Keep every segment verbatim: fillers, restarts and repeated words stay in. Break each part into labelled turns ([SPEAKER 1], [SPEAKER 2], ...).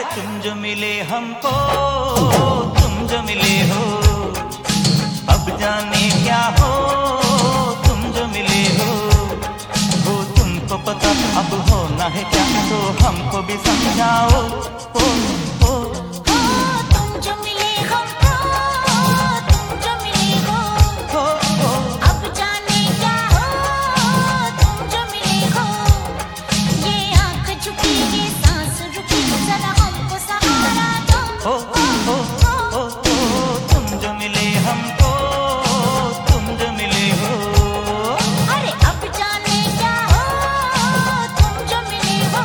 [SPEAKER 1] तुम जो मिले हमको, तुम जो मिले हो, अब जाने क्या हो, तुम जो मिले हो, हो तुमको पता अब होना है क्या, तो हमको भी समझाओ। ओ, ओ,
[SPEAKER 2] तुम जो मिले हमको, तुम जो मिले हो,
[SPEAKER 1] हो, हो,
[SPEAKER 2] अब जाने क्या हो, तुम जो मिले हो, ये आँख झुकी ये सांस रुकी, जरा हमको सहारा दो।
[SPEAKER 1] हो, हो, हो, हो, तुम जो मिले हमको, तुम जो मिले हो।
[SPEAKER 2] अरे अब जाने क्या हो, तुम जो मिले हो।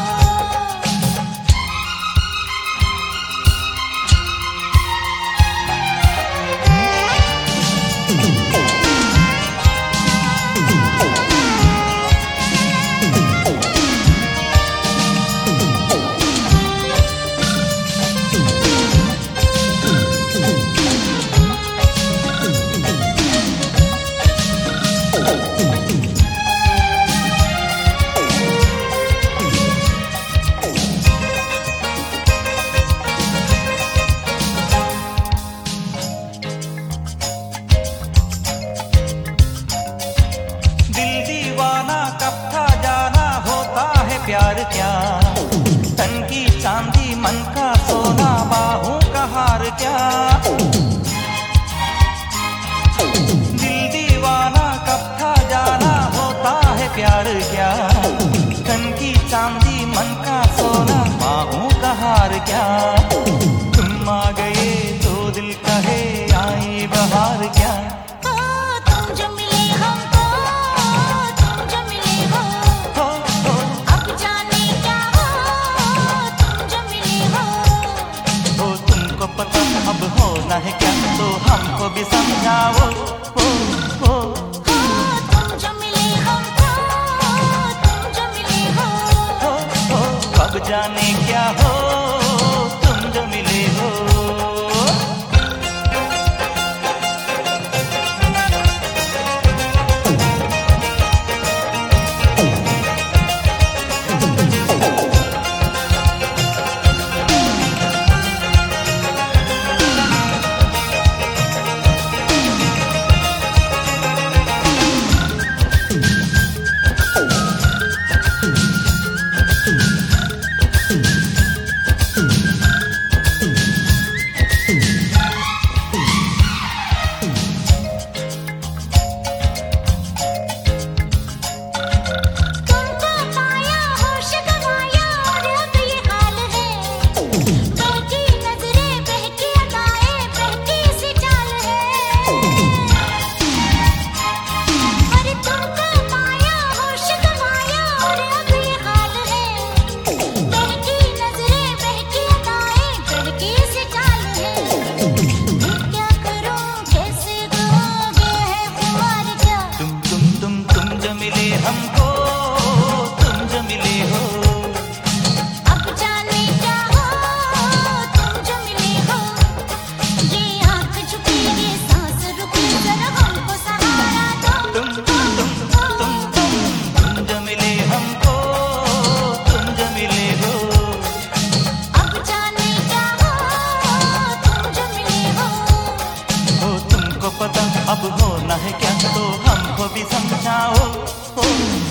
[SPEAKER 1] प्यार क्या तन की चांदी मन का सोना बाहों का हार क्या, दिल दीवाना कब था जाना होता है प्यार क्या, तन की चांदी मन का सोना बाहों का हार क्या, तुम आ गए तो दिल कहे आई बहार क्या। पता अब होना है क्या, तो हमको भी समझाओ। ओ, ओ,
[SPEAKER 2] तुम जो मिले हमको, तुम जो मिले हो,
[SPEAKER 1] ओ, ओ, अब जाने क्या हो, तुम जो मिले हो। हमको तुम जो मिले हो,
[SPEAKER 2] अब जाने क्या हो, तुम जो मिले हो, ये आँख झुकी ये सांस रुकी, जरा हमको सहारा दो।
[SPEAKER 1] तुम तुम तुम तुम तुम जो मिले हमको, तुम जो मिले हो,
[SPEAKER 2] अब जाने क्या हो, तुम जो मिले हो,
[SPEAKER 1] हो तुमको पता अब होना है क्या, तो हमको भी समझाओ। Oh